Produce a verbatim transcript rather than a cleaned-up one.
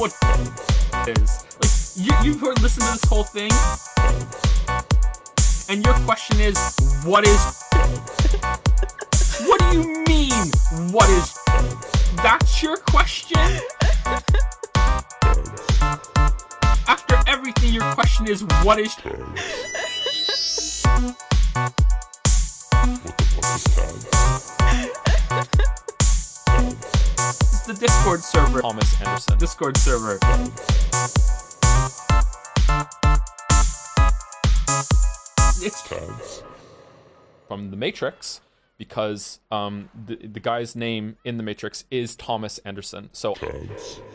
what it is. Like, you, you've heard, listened to this whole thing, and your question is, what is... What do you mean, what is... That's your question? After everything, your question is, what is... It's the Discord server. Thomas Anderson. Discord server. It's Tags. From The Matrix, because um, the, the guy's name in The Matrix is Thomas Anderson. So Tags.